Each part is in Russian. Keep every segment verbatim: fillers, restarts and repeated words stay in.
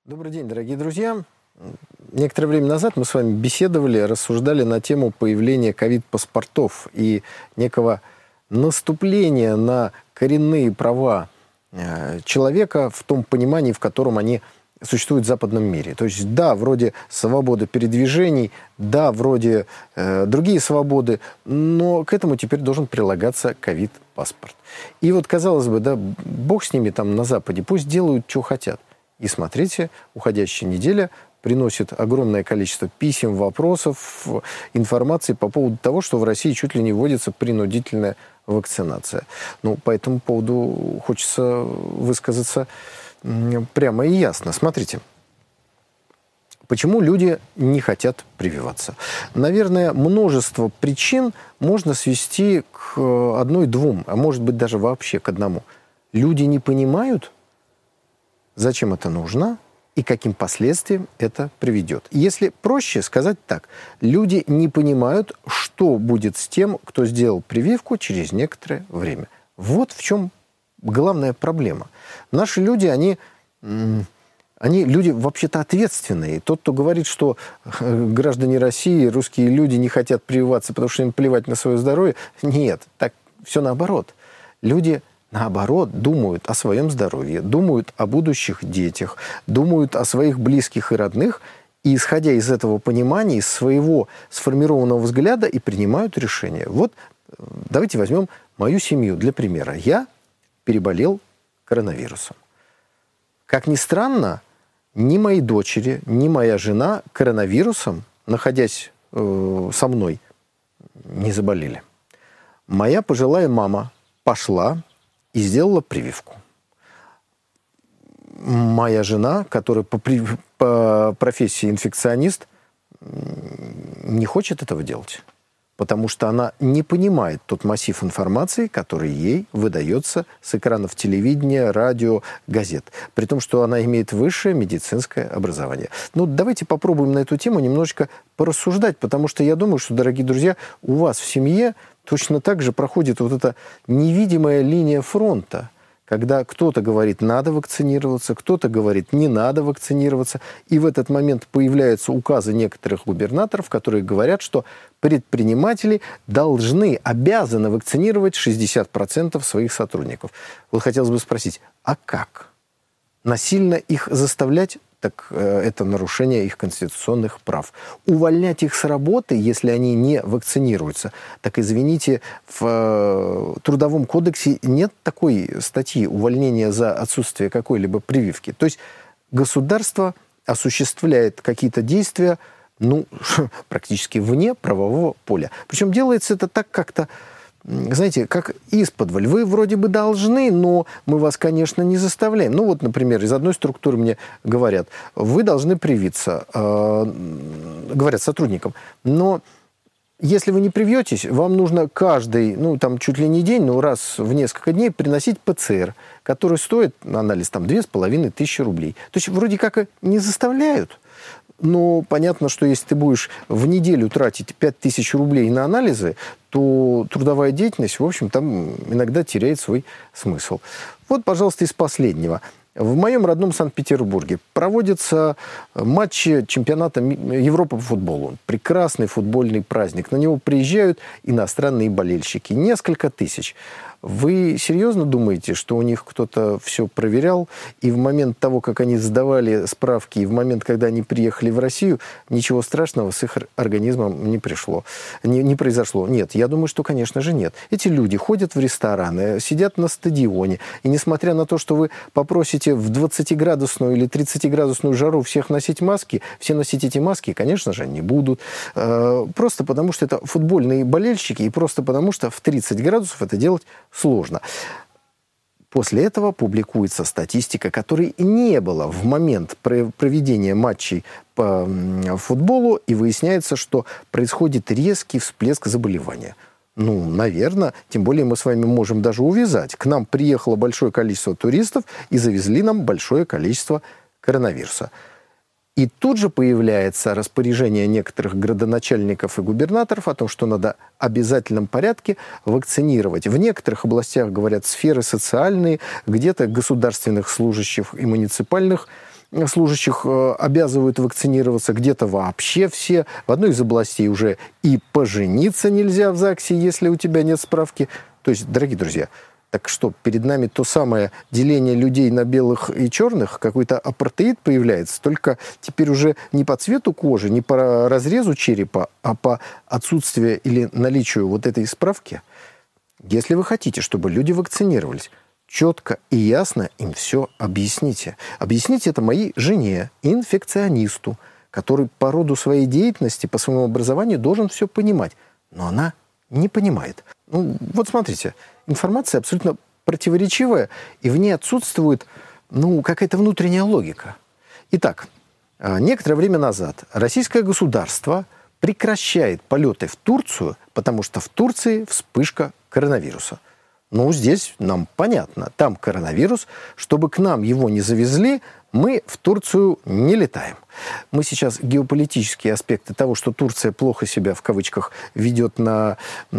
Добрый день, дорогие друзья. Некоторое время назад мы с вами беседовали, рассуждали на тему появления ковид-паспортов и некого наступления на коренные права человека в том понимании, в котором они существуют в западном мире. То есть, да, вроде свобода передвижений, да, вроде э, другие свободы, но к этому теперь должен прилагаться ковид-паспорт. И вот, казалось бы, да, бог с ними там на Западе, пусть делают, что хотят. И смотрите, уходящая неделя приносит огромное количество писем, вопросов, информации по поводу того, что в России чуть ли не вводится принудительная вакцинация. Ну, по этому поводу хочется высказаться прямо и ясно. Смотрите, почему люди не хотят прививаться? Наверное, множество причин можно свести к одной-двум, а может быть даже вообще к одному. Люди не понимают, зачем это нужно и каким последствиям это приведет. Если проще сказать так, люди не понимают, что будет с тем, кто сделал прививку через некоторое время. Вот в чем главная проблема. Наши люди, они, они люди вообще-то ответственные. Тот, кто говорит, что граждане России, русские люди не хотят прививаться, потому что им плевать на свое здоровье, нет, так все наоборот. Люди, наоборот, думают о своем здоровье, думают о будущих детях, думают о своих близких и родных, и, исходя из этого понимания, из своего сформированного взгляда, и принимают решения. Вот давайте возьмем мою семью для примера. Я переболел коронавирусом. Как ни странно, ни мои дочери, ни моя жена коронавирусом, находясь э, со мной, не заболели. Моя пожилая мама пошла и сделала прививку. Моя жена, которая по, по профессии инфекционист, не хочет этого делать, потому что она не понимает тот массив информации, который ей выдается с экранов телевидения, радио, газет. При том, что она имеет высшее медицинское образование. Ну, давайте попробуем на эту тему немножечко порассуждать, потому что я думаю, что, дорогие друзья, у вас в семье точно так же проходит вот эта невидимая линия фронта, когда кто-то говорит, надо вакцинироваться, кто-то говорит, не надо вакцинироваться. И в этот момент появляются указы некоторых губернаторов, которые говорят, что предприниматели должны, обязаны вакцинировать шестьдесят процентов своих сотрудников. Вот хотелось бы спросить, а как? Насильно их заставлять? Так э, это нарушение их конституционных прав. Увольнять их с работы, если они не вакцинируются, так, извините, в э, Трудовом кодексе нет такой статьи увольнения за отсутствие какой-либо прививки. То есть государство осуществляет какие-то действия, ну, практически вне правового поля. Причем делается это так как-то, знаете, как исподволь. Вы вроде бы должны, но мы вас, конечно, не заставляем. Ну вот, например, из одной структуры мне говорят, вы должны привиться, э, говорят сотрудникам, но если вы не привьетесь, вам нужно каждый, ну там чуть ли не день, но раз в несколько дней приносить ПЦР, который стоит, анализ, там две с половиной тысячи рублей. То есть вроде как и не заставляют. Но понятно, что если ты будешь в неделю тратить пять тысяч рублей на анализы, то трудовая деятельность, в общем, там иногда теряет свой смысл. Вот, пожалуйста, из последнего. В моем родном Санкт-Петербурге проводятся матчи чемпионата Европы по футболу. Прекрасный футбольный праздник. На него приезжают иностранные болельщики. Несколько тысяч. Вы серьезно думаете, что у них кто-то все проверял, и в момент того, как они сдавали справки, и в момент, когда они приехали в Россию, ничего страшного с их организмом не пришло, не, не произошло? Нет, я думаю, что, конечно же, нет. Эти люди ходят в рестораны, сидят на стадионе, и несмотря на то, что вы попросите в двадцатиградусную или тридцатиградусную жару всех носить маски, все носить эти маски, конечно же, не будут. Просто потому, что это футбольные болельщики, и просто потому, что в тридцать градусов это делать сложно. После этого публикуется статистика, которой не было в момент проведения матчей по футболу, и выясняется, что происходит резкий всплеск заболевания. Ну, наверное, тем более мы с вами можем даже увязать. К нам приехало большое количество туристов и завезли нам большое количество коронавируса. И тут же появляется распоряжение некоторых градоначальников и губернаторов о том, что надо в обязательном порядке вакцинировать. В некоторых областях, говорят, сферы социальные, где-то государственных служащих и муниципальных служащих обязывают вакцинироваться, где-то вообще все. В одной из областей уже и пожениться нельзя в ЗАГСе, если у тебя нет справки. То есть, дорогие друзья, так что, перед нами то самое деление людей на белых и черных, какой-то апартеид появляется, только теперь уже не по цвету кожи, не по разрезу черепа, а по отсутствию или наличию вот этой справки. Если вы хотите, чтобы люди вакцинировались, четко и ясно им все объясните. Объясните это моей жене, инфекционисту, который по роду своей деятельности, по своему образованию должен все понимать. Но она не понимает. Ну, вот смотрите, информация абсолютно противоречивая, и в ней отсутствует, ну, какая-то внутренняя логика. Итак, некоторое время назад российское государство прекращает полеты в Турцию, потому что в Турции вспышка коронавируса. Ну, здесь нам понятно. Там коронавирус. Чтобы к нам его не завезли, мы в Турцию не летаем. Мы сейчас геополитические аспекты того, что Турция плохо себя, в кавычках, ведет на,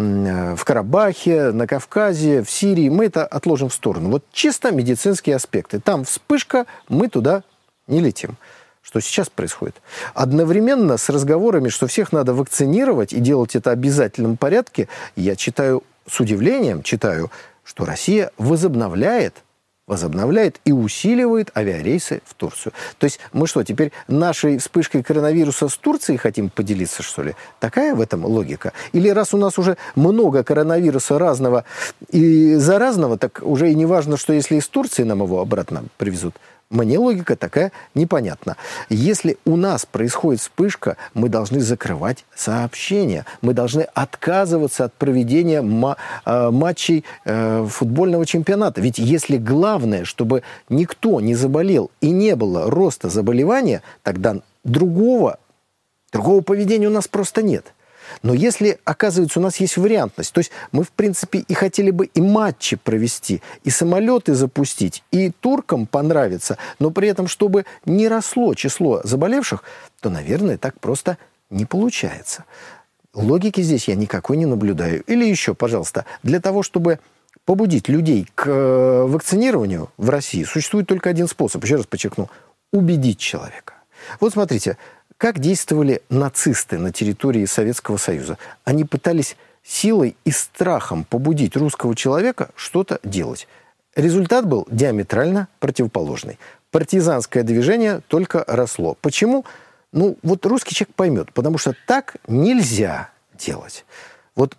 в Карабахе, на Кавказе, в Сирии, мы это отложим в сторону. Вот чисто медицинские аспекты. Там вспышка, мы туда не летим. Что сейчас происходит? Одновременно с разговорами, что всех надо вакцинировать и делать это в обязательном порядке, я читаю с удивлением, читаю, что Россия возобновляет, возобновляет и усиливает авиарейсы в Турцию. То есть мы что, теперь нашей вспышкой коронавируса с Турцией хотим поделиться, что ли? Такая в этом логика? Или раз у нас уже много коронавируса разного и заразного, так уже и не важно, что если из Турции нам его обратно привезут. Мне логика такая непонятна. Если у нас происходит вспышка, мы должны закрывать сообщения. Мы должны отказываться от проведения ма- э, матчей э, футбольного чемпионата. Ведь если главное, чтобы никто не заболел и не было роста заболевания, тогда другого, другого поведения у нас просто нет. Но если, оказывается, у нас есть вариантность, то есть мы, в принципе, и хотели бы и матчи провести, и самолеты запустить, и туркам понравится, но при этом, чтобы не росло число заболевших, то, наверное, так просто не получается. Логики здесь я никакой не наблюдаю. Или еще, пожалуйста, для того, чтобы побудить людей к вакцинированию в России, существует только один способ, еще раз подчеркну, убедить человека. Вот смотрите, как действовали нацисты на территории Советского Союза? Они пытались силой и страхом побудить русского человека что-то делать. Результат был диаметрально противоположный. Партизанское движение только росло. Почему? Ну, вот русский человек поймет, потому что так нельзя делать. Вот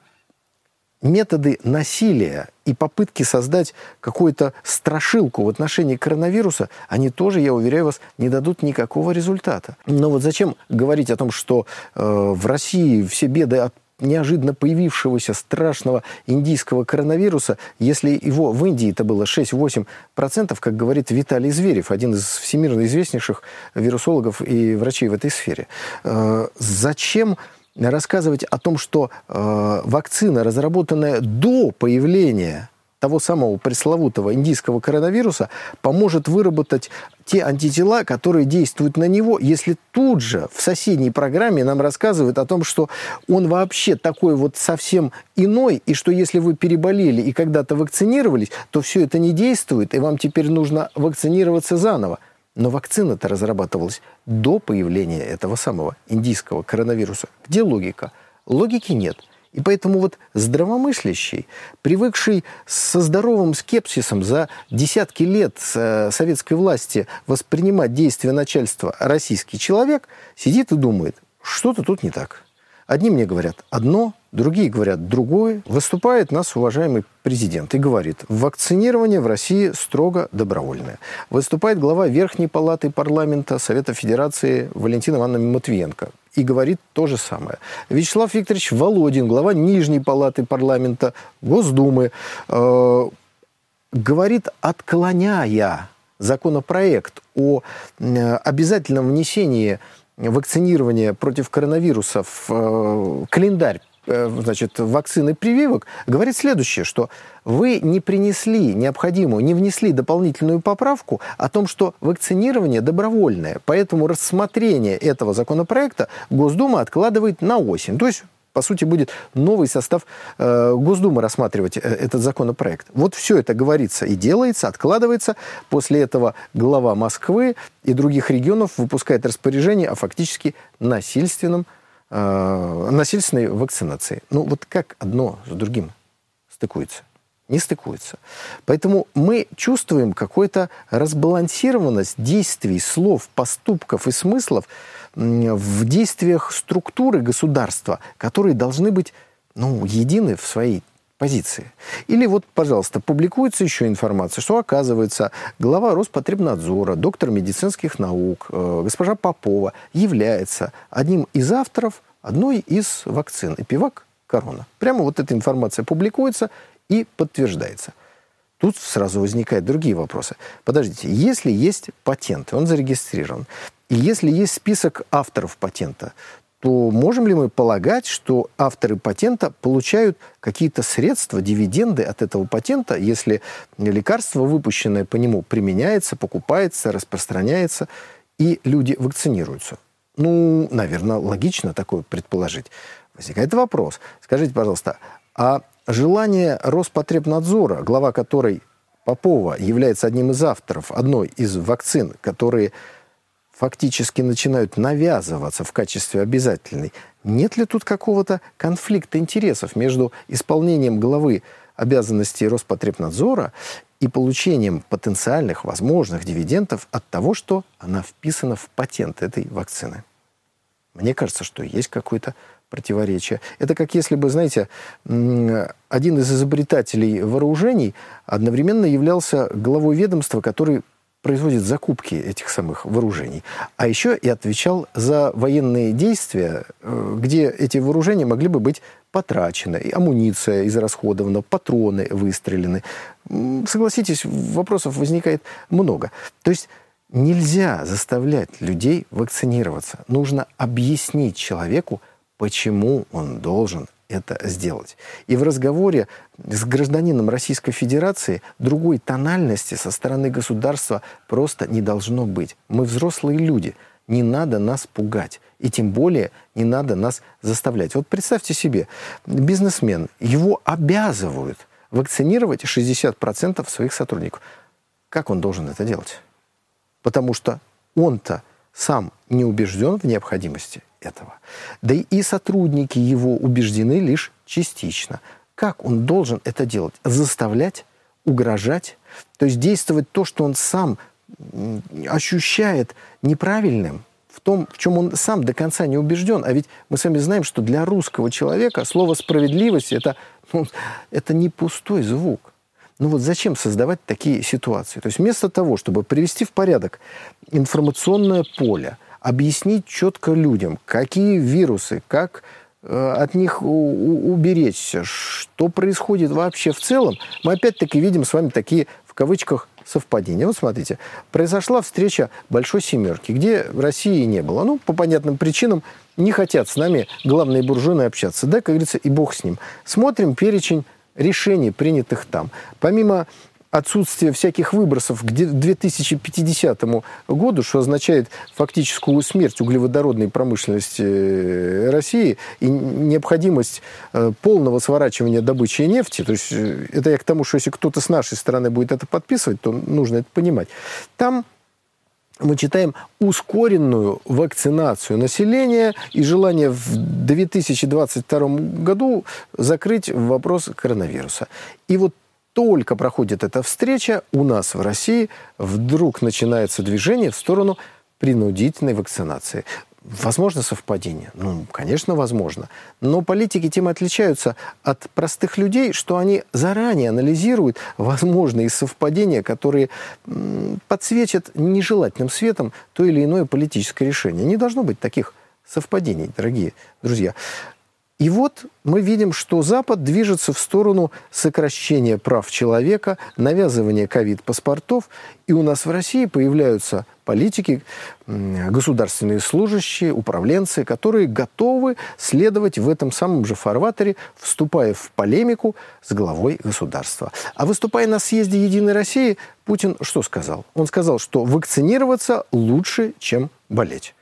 методы насилия и попытки создать какую-то страшилку в отношении коронавируса, они тоже, я уверяю вас, не дадут никакого результата. Но вот зачем говорить о том, что э, в России все беды от неожиданно появившегося страшного индийского коронавируса, если его в Индии это было шесть-восемь процентов, как говорит Виталий Зверев, один из всемирно известнейших вирусологов и врачей в этой сфере. Э, зачем рассказывать о том, что э, вакцина, разработанная до появления того самого пресловутого индийского коронавируса, поможет выработать те антитела, которые действуют на него, если тут же в соседней программе нам рассказывают о том, что он вообще такой вот совсем иной, и что если вы переболели и когда-то вакцинировались, то все это не действует, и вам теперь нужно вакцинироваться заново. Но вакцина-то разрабатывалась до появления этого самого индийского коронавируса. Где логика? Логики нет. И поэтому вот здравомыслящий, привыкший со здоровым скепсисом за десятки лет советской власти воспринимать действия начальства российский человек, сидит и думает, что-то тут не так. Одни мне говорят одно, другие говорят другое. Выступает нас уважаемый президент и говорит, вакцинирование в России строго добровольное. Выступает глава Верхней палаты парламента Совета Федерации Валентина Ивановна Матвиенко и говорит то же самое. Вячеслав Викторович Володин, глава Нижней палаты парламента Госдумы, э, говорит, отклоняя законопроект о э, обязательном внесении вакцинирования против коронавируса в э, календарь, э, значит, вакцины прививок, говорит следующее, что вы не принесли необходимую, не внесли дополнительную поправку о том, что вакцинирование добровольное, поэтому рассмотрение этого законопроекта Госдума откладывает на осень. То есть по сути, будет новый состав э, Госдумы рассматривать э, этот законопроект. Вот все это говорится и делается, откладывается. После этого глава Москвы и других регионов выпускает распоряжение о фактически насильственном, э, насильственной вакцинации. Ну вот как одно с другим стыкуется? Не стыкуется. Поэтому мы чувствуем какую-то разбалансированность действий, слов, поступков и смыслов в действиях структуры государства, которые должны быть, ну, едины в своей позиции. Или вот, пожалуйста, публикуется еще информация, что, оказывается, глава Роспотребнадзора, доктор медицинских наук, э, госпожа Попова является одним из авторов одной из вакцин, Эпивак Корона. Прямо вот эта информация публикуется и подтверждается. Тут сразу возникают другие вопросы. Подождите, если есть патент, он зарегистрирован, и если есть список авторов патента, то можем ли мы полагать, что авторы патента получают какие-то средства, дивиденды от этого патента, если лекарство, выпущенное по нему, применяется, покупается, распространяется, и люди вакцинируются? Ну, наверное, логично такое предположить. Возникает вопрос. Скажите, пожалуйста, а желание Роспотребнадзора, глава которой Попова является одним из авторов одной из вакцин, которые фактически начинают навязываться в качестве обязательной, нет ли тут какого-то конфликта интересов между исполнением главы обязанностей Роспотребнадзора и получением потенциальных возможных дивидендов от того, что она вписана в патент этой вакцины? Мне кажется, что есть какое-то противоречие. Это как если бы, знаете, один из изобретателей вооружений одновременно являлся главой ведомства, который производит закупки этих самых вооружений, а еще и отвечал за военные действия, где эти вооружения могли бы быть потрачены, и амуниция израсходована, патроны выстрелены. Согласитесь, вопросов возникает много. То есть нельзя заставлять людей вакцинироваться. Нужно объяснить человеку, почему он должен это сделать. И в разговоре с гражданином Российской Федерации другой тональности со стороны государства просто не должно быть. Мы взрослые люди, не надо нас пугать. И тем более не надо нас заставлять. Вот представьте себе, бизнесмен, его обязывают вакцинировать шестьдесят процентов своих сотрудников. Как он должен это делать? Потому что он-то сам не убежден в необходимости этого. Да и сотрудники его убеждены лишь частично. Как он должен это делать? Заставлять, угрожать, то есть действовать то, что он сам ощущает неправильным, в том, в чем он сам до конца не убежден. А ведь мы с вами знаем, что для русского человека слово «справедливость» это, ну, это не пустой звук. Ну вот зачем создавать такие ситуации? То есть вместо того, чтобы привести в порядок информационное поле, объяснить четко людям, какие вирусы, как э, от них у- уберечься, что происходит вообще в целом, мы опять-таки видим с вами такие, в кавычках, совпадения. Вот смотрите, произошла встреча Большой Семерки, где России не было. Ну, по понятным причинам не хотят с нами главные буржуины общаться. Да, как говорится, и бог с ним. Смотрим перечень решений, принятых там. Помимо отсутствия всяких выбросов к две тысячи пятидесятому году, что означает фактическую смерть углеводородной промышленности России и необходимость полного сворачивания добычи нефти. То есть это я к тому, что если кто-то с нашей стороны будет это подписывать, то нужно это понимать. Там мы читаем ускоренную вакцинацию населения и желание в две тысячи двадцать втором году закрыть вопрос коронавируса. И вот только проходит эта встреча, у нас в России вдруг начинается движение в сторону принудительной вакцинации. Возможно совпадение? Ну, конечно, возможно. Но политики тем отличаются от простых людей, что они заранее анализируют возможные совпадения, которые подсветят нежелательным светом то или иное политическое решение. Не должно быть таких совпадений, дорогие друзья. И вот мы видим, что Запад движется в сторону сокращения прав человека, навязывания ковид-паспортов. И у нас в России появляются политики, государственные служащие, управленцы, которые готовы следовать в этом самом же фарватере, вступая в полемику с главой государства. А выступая на съезде «Единой России», Путин что сказал? Он сказал, что вакцинироваться лучше, чем болеть.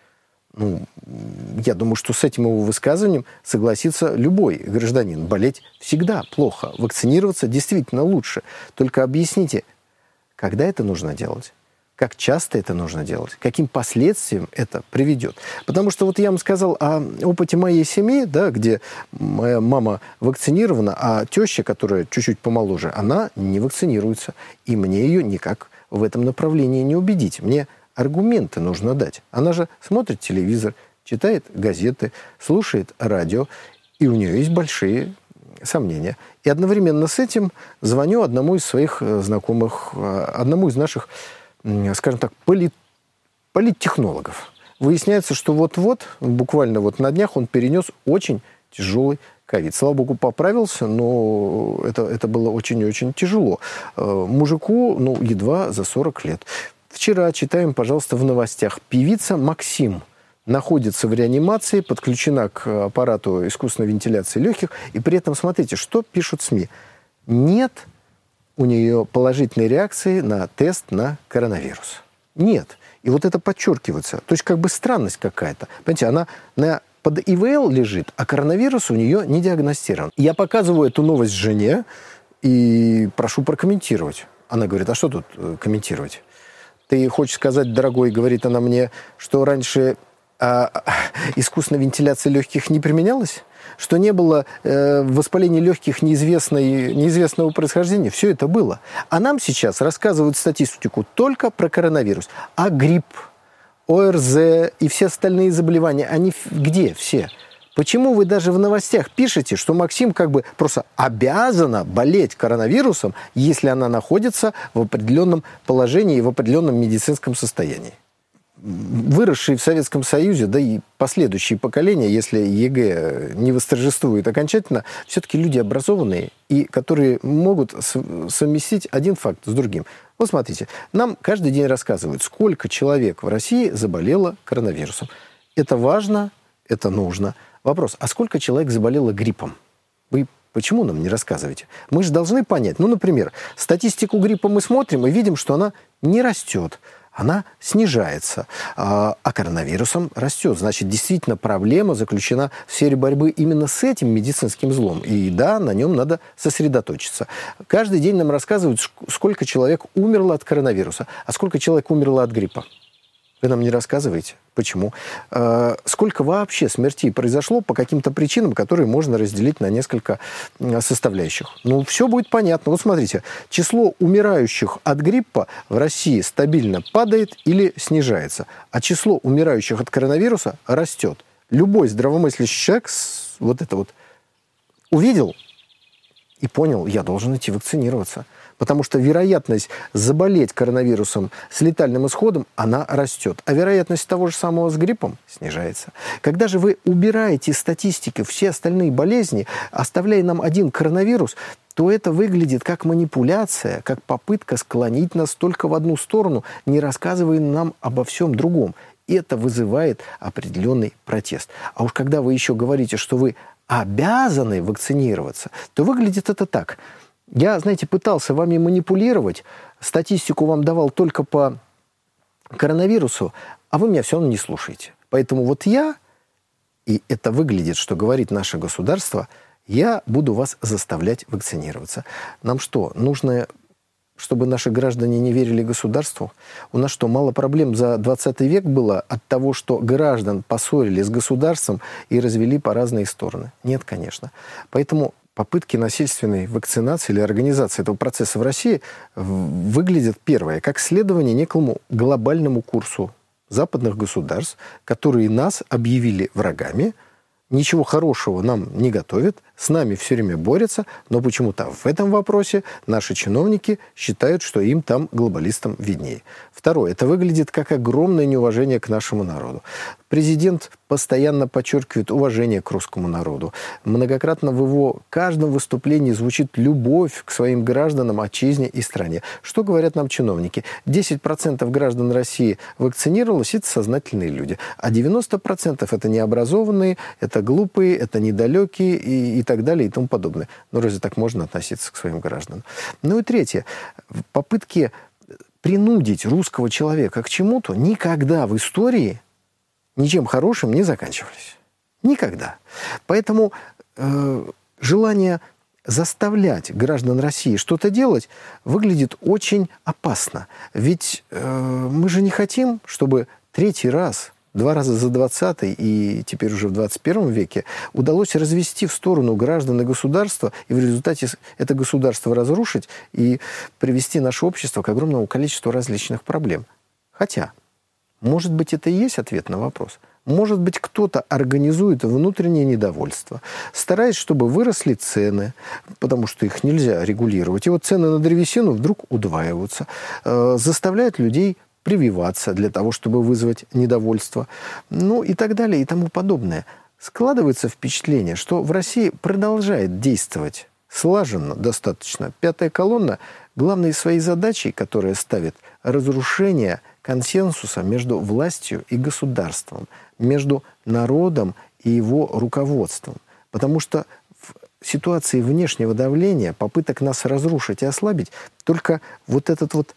Ну, я думаю, что с этим его высказыванием согласится любой гражданин. Болеть всегда плохо, вакцинироваться действительно лучше. Только объясните, когда это нужно делать? Как часто это нужно делать? Каким последствиям это приведет? Потому что вот я вам сказал о опыте моей семьи, да, где моя мама вакцинирована, а теща, которая чуть-чуть помоложе, она не вакцинируется. И мне ее никак в этом направлении не убедить. Мне аргументы нужно дать. Она же смотрит телевизор, читает газеты, слушает радио, и у нее есть большие сомнения. И одновременно с этим звоню одному из своих знакомых, одному из наших, скажем так, полит, политтехнологов. Выясняется, что вот-вот, буквально вот на днях он перенес очень тяжелый ковид. Слава богу, поправился, но это, это было очень и очень тяжело. Мужику, ну, едва за сорок лет. Вчера, читаем, пожалуйста, в новостях, певица Максим находится в реанимации, подключена к аппарату искусственной вентиляции легких, и при этом, смотрите, что пишут СМИ. Нет у нее положительной реакции на тест на коронавирус. Нет. И вот это подчеркивается. То есть как бы странность какая-то. Понимаете, она на, под ИВЛ лежит, а коронавирус у нее не диагностирован. Я показываю эту новость жене и прошу прокомментировать. Она говорит, а что тут комментировать? Ты хочешь сказать, дорогой, говорит она мне, что раньше а, искусственная вентиляция легких не применялась? Что не было э, воспаления легких неизвестной, неизвестного происхождения? Все это было. А нам сейчас рассказывают статистику только про коронавирус. А грипп, ОРЗ и все остальные заболевания, они где все? Почему вы даже в новостях пишете, что Максим как бы просто обязана болеть коронавирусом, если она находится в определенном положении и в определенном медицинском состоянии? Выросшие в Советском Союзе, да и последующие поколения, если ЕГЭ не восторжествует окончательно, все-таки люди образованные и которые могут совместить один факт с другим. Вот смотрите, нам каждый день рассказывают, сколько человек в России заболело коронавирусом. Это важно, это нужно. Вопрос, а сколько человек заболело гриппом? Вы почему нам не рассказываете? Мы же должны понять. Ну, например, статистику гриппа мы смотрим и видим, что она не растет, она снижается, а коронавирусом растет. Значит, действительно проблема заключена в сфере борьбы именно с этим медицинским злом. И да, на нем надо сосредоточиться. Каждый день нам рассказывают, сколько человек умерло от коронавируса, а сколько человек умерло от гриппа. Вы нам не рассказываете. Почему? Сколько вообще смертей произошло по каким-то причинам, которые можно разделить на несколько составляющих? Ну, все будет понятно. Вот смотрите, число умирающих от гриппа в России стабильно падает или снижается, а число умирающих от коронавируса растет. Любой здравомыслящий человек вот это вот увидел и понял, я должен идти вакцинироваться. Потому что вероятность заболеть коронавирусом с летальным исходом, она растет. А вероятность того же самого с гриппом снижается. Когда же вы убираете из статистики все остальные болезни, оставляя нам один коронавирус, то это выглядит как манипуляция, как попытка склонить нас только в одну сторону, не рассказывая нам обо всем другом. И это вызывает определенный протест. А уж когда вы еще говорите, что вы обязаны вакцинироваться, то выглядит это так – я, знаете, пытался вами манипулировать, статистику вам давал только по коронавирусу, а вы меня все равно не слушаете. Поэтому вот я, и это выглядит, что говорит наше государство, я буду вас заставлять вакцинироваться. Нам что, нужно, чтобы наши граждане не верили государству? У нас что, мало проблем за двадцатый век было от того, что граждан поссорили с государством и развели по разные стороны? Нет, конечно. Поэтому попытки насильственной вакцинации или организации этого процесса в России выглядят, первое, как следование некому глобальному курсу западных государств, которые нас объявили врагами, ничего хорошего нам не готовят, с нами все время борются, но почему-то в этом вопросе наши чиновники считают, что им там, глобалистам, виднее. Второе. Это выглядит как огромное неуважение к нашему народу. Президент постоянно подчеркивает уважение к русскому народу. Многократно в его каждом выступлении звучит любовь к своим гражданам, отчизне и стране. Что говорят нам чиновники? десять процентов граждан России вакцинировалось, это сознательные люди. А девяносто процентов это необразованные, это глупые, это недалекие и, и так далее и тому подобное. Но разве так можно относиться к своим гражданам? Ну и третье. Попытки принудить русского человека к чему-то никогда в истории ничем хорошим не заканчивались. Никогда. Поэтому э, желание заставлять граждан России что-то делать выглядит очень опасно. Ведь э, мы же не хотим, чтобы третий раз, два раза за двадцатый и теперь уже в двадцать первом веке удалось развести в сторону граждан и государства, и в результате это государство разрушить и привести наше общество к огромному количеству различных проблем. Хотя, может быть, это и есть ответ на вопрос. Может быть, кто-то организует внутреннее недовольство, стараясь, чтобы выросли цены, потому что их нельзя регулировать. И вот цены на древесину вдруг удваиваются, э, заставляют людей прививаться для того, чтобы вызвать недовольство, ну и так далее и тому подобное. Складывается впечатление, что в России продолжает действовать слаженно достаточно пятая колонна, главной своей задачей, которая ставит разрушение консенсуса между властью и государством, между народом и его руководством. Потому что в ситуации внешнего давления, попыток нас разрушить и ослабить, только вот этот вот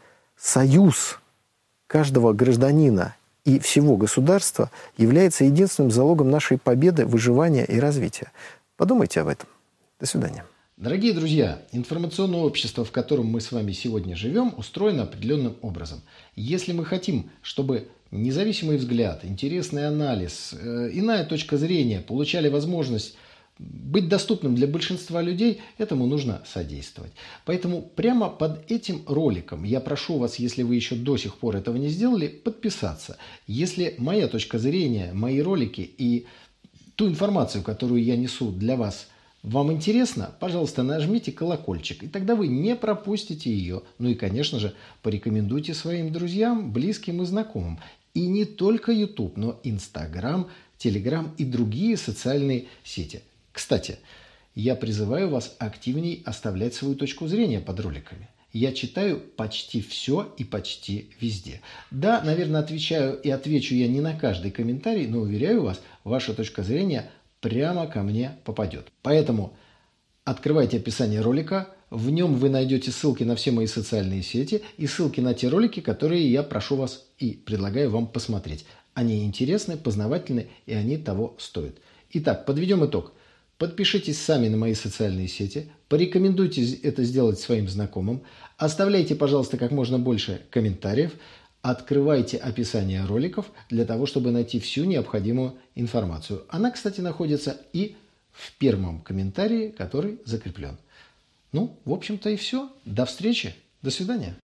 союз каждого гражданина и всего государства является единственным залогом нашей победы, выживания и развития. Подумайте об этом. До свидания. Дорогие друзья, информационное общество, в котором мы с вами сегодня живем, устроено определенным образом. Если мы хотим, чтобы независимый взгляд, интересный анализ, э, иная точка зрения получали возможность быть доступным для большинства людей, этому нужно содействовать. Поэтому прямо под этим роликом я прошу вас, если вы еще до сих пор этого не сделали, подписаться. Если моя точка зрения, мои ролики и ту информацию, которую я несу для вас, вам интересно, пожалуйста, нажмите колокольчик, и тогда вы не пропустите ее. Ну и, конечно же, порекомендуйте своим друзьям, близким и знакомым. И не только YouTube, но Instagram, Telegram и другие социальные сети. Кстати, я призываю вас активней оставлять свою точку зрения под роликами. Я читаю почти все и почти везде. Да, наверное, отвечаю и отвечу я не на каждый комментарий, но уверяю вас, ваша точка зрения прямо ко мне попадет. Поэтому открывайте описание ролика, в нем вы найдете ссылки на все мои социальные сети и ссылки на те ролики, которые я прошу вас и предлагаю вам посмотреть. Они интересны, познавательны и они того стоят. Итак, подведем итог. Подпишитесь сами на мои социальные сети, порекомендуйте это сделать своим знакомым, оставляйте, пожалуйста, как можно больше комментариев, открывайте описание роликов для того, чтобы найти всю необходимую информацию. Она, кстати, находится и в первом комментарии, который закреплен. Ну, в общем-то и все. До встречи. До свидания.